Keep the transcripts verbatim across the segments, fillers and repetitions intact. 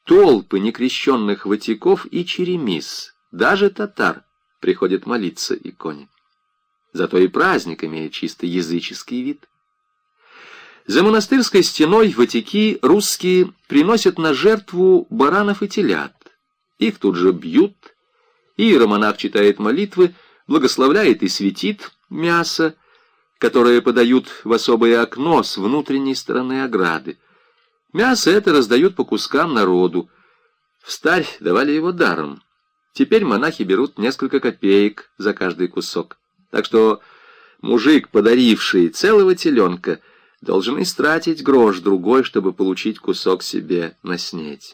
толпы некрещенных ватиков и черемис, даже татар, приходят молиться иконе. Зато и праздник имеет чисто языческий вид. За монастырской стеной ватики русские приносят на жертву баранов и телят. Их тут же бьют, и иеромонах читает молитвы, благословляет и светит мясо, которое подают в особое окно с внутренней стороны ограды. Мясо это раздают по кускам народу. Встарь давали его даром. Теперь монахи берут несколько копеек за каждый кусок. Так что мужик, подаривший целого теленка, должен истратить грош другой, чтобы получить кусок себе на снеть.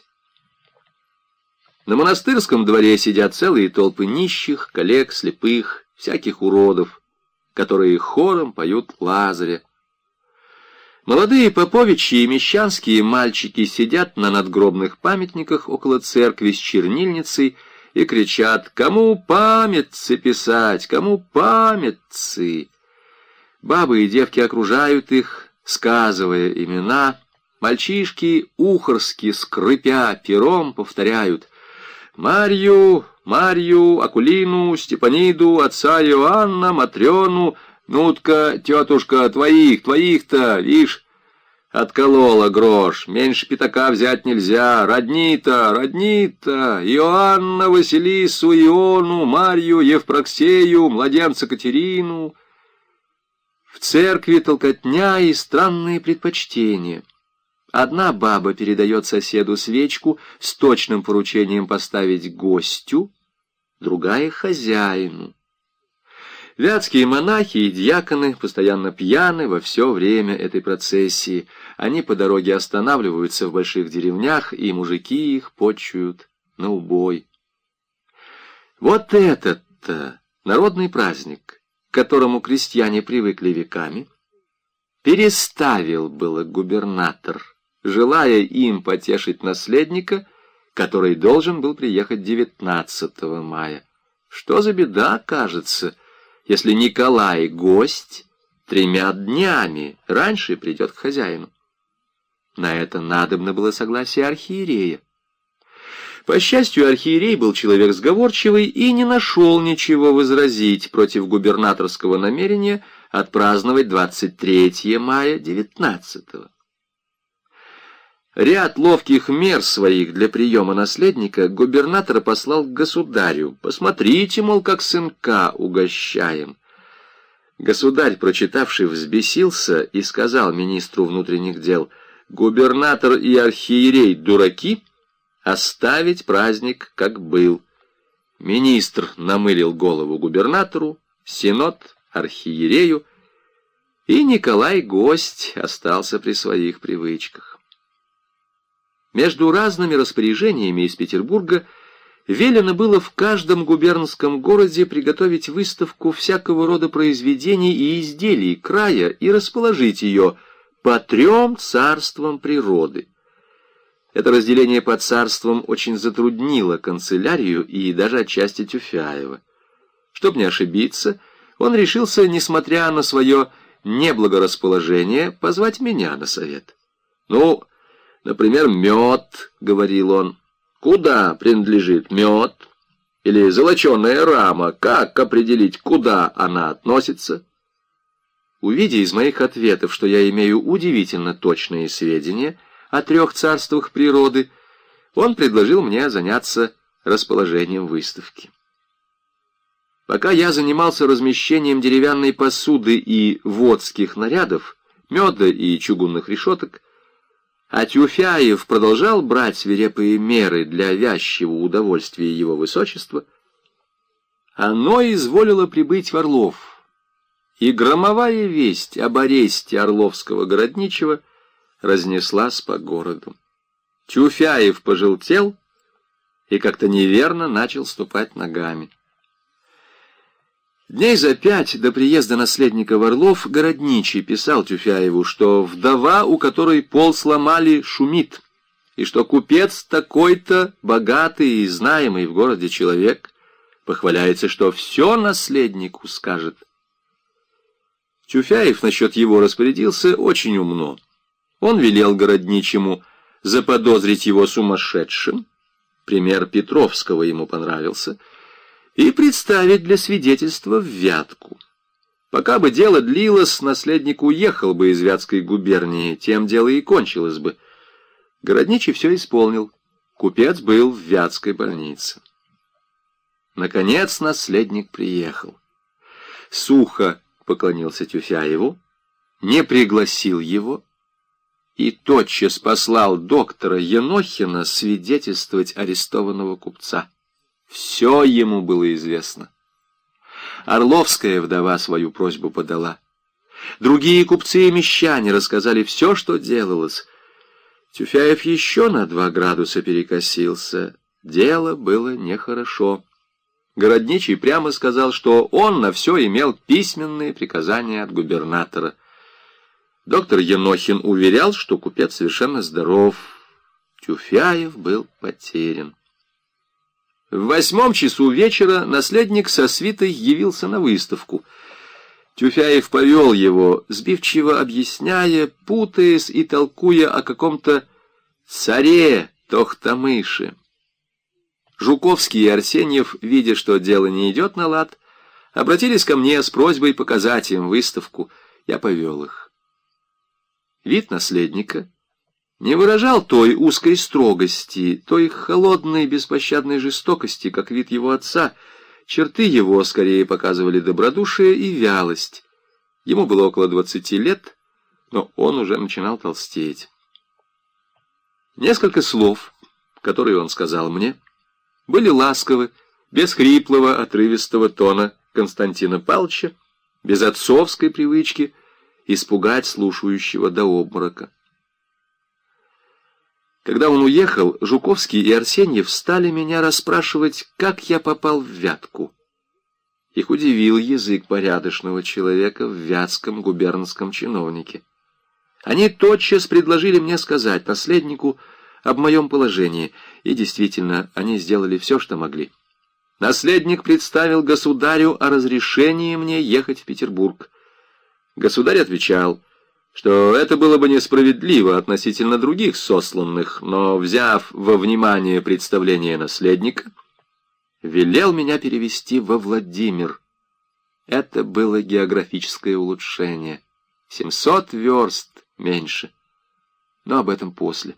На монастырском дворе сидят целые толпы нищих, коллег, слепых, всяких уродов, которые хором поют Лазаря. Молодые поповичьи и мещанские мальчики сидят на надгробных памятниках около церкви с чернильницей и кричат: «Кому памятцы писать? Кому памятцы?» Бабы и девки окружают их, сказывая имена. Мальчишки ухорски, скрипя пером, повторяют: «Марью, Марью, Акулину, Степаниду, отца Иоанна, Матрёну, ну-тка, тетушка, твоих, твоих-то, вишь, отколола грош, меньше пятака взять нельзя, родни-то, родни-то, Иоанна, Василису, Иону, Марью, Евпроксею, младенца Катерину». В церкви толкотня и странные предпочтения. Одна баба передает соседу свечку с точным поручением поставить гостю, другая — хозяину. Вятские монахи и дьяконы постоянно пьяны во все время этой процессии. Они по дороге останавливаются в больших деревнях, и мужики их почуют на убой. Вот этот-то народный праздник, к которому крестьяне привыкли веками, переставил было губернатор, желая им потешить наследника, который должен был приехать девятнадцатого мая. Что за беда, кажется, если Николай, гость, тремя днями раньше придет к хозяину? На это надобно было согласие архиерея. По счастью, архиерей был человек сговорчивый и не нашел ничего возразить против губернаторского намерения отпраздновать двадцать третьего мая девятнадцатого. Ряд ловких мер своих для приема наследника губернатор послал к государю. «Посмотрите, мол, как сынка угощаем». Государь, прочитавший, взбесился и сказал министру внутренних дел: «Губернатор и архиерей дураки, оставить праздник, как был». Министр намылил голову губернатору, синод архиерею, и Николай гость остался при своих привычках. Между разными распоряжениями из Петербурга велено было в каждом губернском городе приготовить выставку всякого рода произведений и изделий края и расположить ее по трем царствам природы. Это разделение по царствам очень затруднило канцелярию и даже отчасти Тюфяева. Чтоб не ошибиться, он решился, несмотря на свое неблагорасположение, позвать меня на совет. «Ну, например, мед», — говорил он. «Куда принадлежит мед? Или золоченая рама? Как определить, куда она относится?» Увидя из моих ответов, что я имею удивительно точные сведения о трех царствах природы, он предложил мне заняться расположением выставки. Пока я занимался размещением деревянной посуды и водских нарядов, меда и чугунных решеток, а Тюфяев продолжал брать свирепые меры для вязчего удовольствия его высочества, оно изволило прибыть в Орлов, и громовая весть об аресте орловского городничего разнеслась по городу. Тюфяев пожелтел и как-то неверно начал ступать ногами. Дней за пять до приезда наследника в Орлов городничий писал Тюфяеву, что вдова, у которой пол сломали, шумит, и что купец такой-то, богатый и знаемый в городе человек, похваляется, что все наследнику скажет. Тюфяев насчет его распорядился очень умно. Он велел городничему заподозрить его сумасшедшим, пример Петровского ему понравился, и представить для свидетельства в Вятку. Пока бы дело длилось, наследник уехал бы из Вятской губернии, тем дело и кончилось бы. Городничий все исполнил. Купец был в Вятской больнице. Наконец наследник приехал. Сухо поклонился Тюфяеву, не пригласил его и тотчас послал доктора Енохина свидетельствовать арестованного купца. Все ему было известно. Орловская вдова свою просьбу подала. Другие купцы и мещане рассказали все, что делалось. Тюфяев еще на два градуса перекосился. Дело было нехорошо. Городничий прямо сказал, что он на все имел письменные приказания от губернатора. Доктор Енохин уверял, что купец совершенно здоров. Тюфяев был потерян. В восьмом часу вечера наследник со свитой явился на выставку. Тюфяев повел его, сбивчиво объясняя, путаясь и толкуя о каком-то царе Тохтамыше. Жуковский и Арсеньев, видя, что дело не идет на лад, обратились ко мне с просьбой показать им выставку. Я повел их. Вид наследника не выражал той узкой строгости, той холодной беспощадной жестокости, как вид его отца. Черты его скорее показывали добродушие и вялость. Ему было около двадцати лет, но он уже начинал толстеть. Несколько слов, которые он сказал мне, были ласковы, без хриплого, отрывистого тона Константина Павловича, без отцовской привычки испугать слушающего до обморока. Когда он уехал, Жуковский и Арсеньев стали меня расспрашивать, как я попал в Вятку. Их удивил язык порядочного человека в вятском губернском чиновнике. Они тотчас предложили мне сказать наследнику об моем положении, и действительно, они сделали все, что могли. Наследник представил государю о разрешении мне ехать в Петербург. Государь отвечал, что это было бы несправедливо относительно других сосланных, но, взяв во внимание представление наследника, велел меня перевести во Владимир. Это было географическое улучшение. семьсот верст меньше. Но об этом после.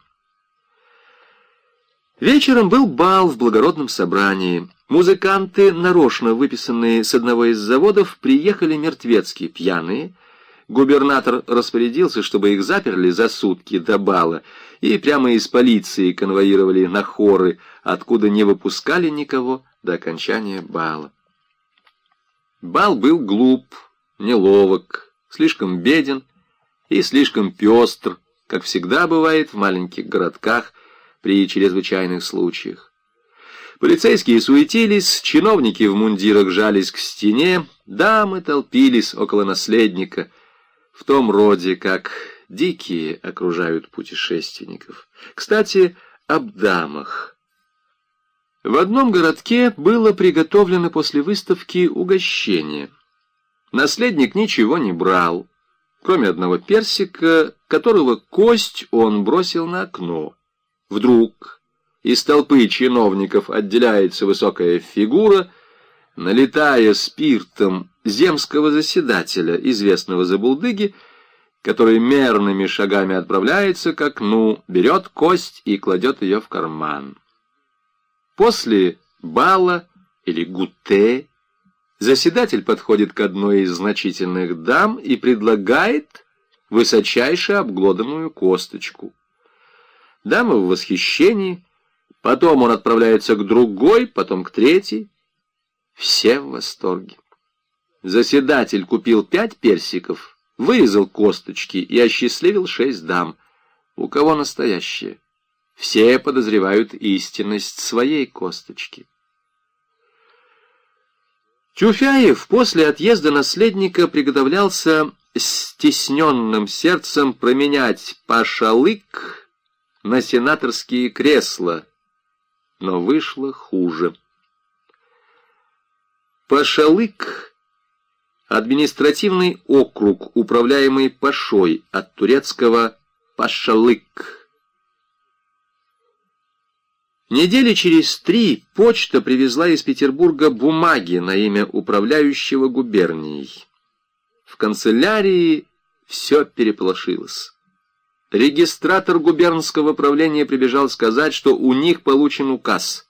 Вечером был бал в благородном собрании. Музыканты, нарочно выписанные с одного из заводов, приехали мертвецки пьяные. Губернатор распорядился, чтобы их заперли за сутки до бала, и прямо из полиции конвоировали на хоры, откуда не выпускали никого до окончания бала. Бал был глуп, неловок, слишком беден и слишком пестр, как всегда бывает в маленьких городках при чрезвычайных случаях. Полицейские суетились, чиновники в мундирах жались к стене, дамы толпились около наследника, в том роде, как дикие окружают путешественников. Кстати, об дамах. В одном городке было приготовлено после выставки угощение. Наследник ничего не брал, кроме одного персика, которого кость он бросил на окно. Вдруг из толпы чиновников отделяется высокая фигура, налитая спиртом земского заседателя, известного забулдыги, который мерными шагами отправляется к окну, берет кость и кладет ее в карман. После бала или гуте заседатель подходит к одной из значительных дам и предлагает высочайше обглоданную косточку. Дама в восхищении, потом он отправляется к другой, потом к третьей. Все в восторге. Заседатель купил пять персиков, вырезал косточки и осчастливил шесть дам. У кого настоящее? Все подозревают истинность своей косточки. Тюфяев после отъезда наследника приготовлялся с стесненным сердцем променять пашалык на сенаторские кресла, но вышло хуже. Пашалык — административный округ, управляемый пашой, от турецкого пашалык. Недели через три почта привезла из Петербурга бумаги на имя управляющего губернией. В канцелярии все переполошилось. Регистратор губернского правления прибежал сказать, что у них получен указ